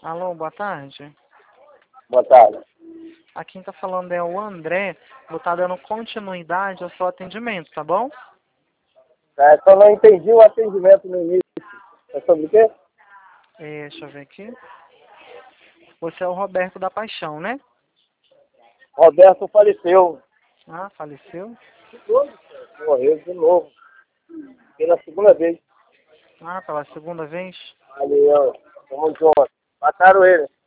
Alô, boa tarde. Boa tarde. Aqui quem tá falando é o André. Vou estar dando continuidade ao seu atendimento, tá bom? Só não entendi o atendimento no início. É sobre o quê? Deixa eu ver aqui. Você é o Roberto da Paixão, né? Roberto faleceu. Ah, faleceu? Morreu de novo. Pela segunda vez. Ah, pela segunda vez? Ali, ó. Tamo junto. Mataram ele.